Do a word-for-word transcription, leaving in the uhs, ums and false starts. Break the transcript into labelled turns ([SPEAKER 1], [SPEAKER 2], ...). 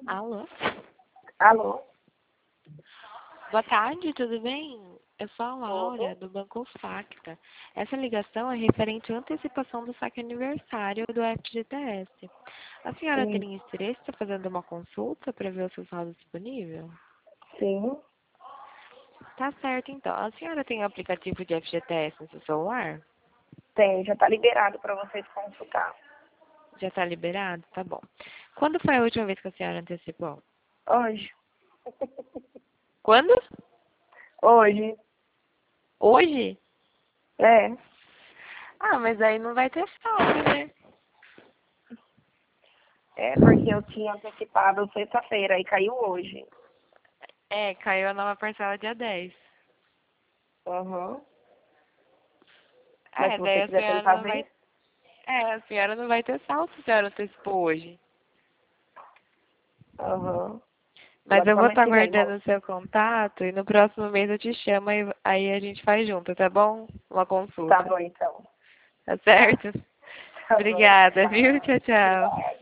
[SPEAKER 1] Alô?
[SPEAKER 2] Alô?
[SPEAKER 1] Boa tarde, tudo bem? Eu sou a Laura,
[SPEAKER 2] Tudo?
[SPEAKER 1] do Banco Facta. Essa ligação é referente à antecipação do saque aniversário do F G T S. A senhora
[SPEAKER 2] Sim.
[SPEAKER 1] teria interesse em estar fazendo uma consulta para ver os seus saldos disponíveis?
[SPEAKER 2] Sim.
[SPEAKER 1] Tá certo, então. A senhora tem o aplicativo de F G T S no seu celular?
[SPEAKER 2] Tem, já tá liberado para vocês consultar.
[SPEAKER 1] Já está liberado? Tá bom. Quando foi a última vez que a senhora antecipou?
[SPEAKER 2] Hoje?
[SPEAKER 1] Quando?
[SPEAKER 2] Hoje?
[SPEAKER 1] Hoje?
[SPEAKER 2] É.
[SPEAKER 1] Ah, mas aí não vai ter saldo, né?
[SPEAKER 2] É porque eu tinha antecipado sexta-feira e caiu hoje.
[SPEAKER 1] É, caiu a nova parcela dia dez.
[SPEAKER 2] Uhum. Mas
[SPEAKER 1] É,
[SPEAKER 2] se você
[SPEAKER 1] daí a
[SPEAKER 2] quiser
[SPEAKER 1] senhora
[SPEAKER 2] tentar
[SPEAKER 1] não vai.
[SPEAKER 2] ver,
[SPEAKER 1] É, a senhora não vai ter saldo se a senhora antecipou hoje.
[SPEAKER 2] uhum.
[SPEAKER 1] Mas eu vou
[SPEAKER 2] Logicamente
[SPEAKER 1] estar
[SPEAKER 2] que vem,
[SPEAKER 1] guardando
[SPEAKER 2] moço.
[SPEAKER 1] o seu contato e no próximo mês eu te chamo e aí a gente faz junto, tá bom? Uma
[SPEAKER 2] Tá
[SPEAKER 1] consulta.
[SPEAKER 2] bom, então.
[SPEAKER 1] Tá
[SPEAKER 2] Tá.
[SPEAKER 1] certo?
[SPEAKER 2] Tá bom.
[SPEAKER 1] Obrigada,
[SPEAKER 2] Tá.
[SPEAKER 1] viu? Tchau, tchau.
[SPEAKER 2] Obrigada.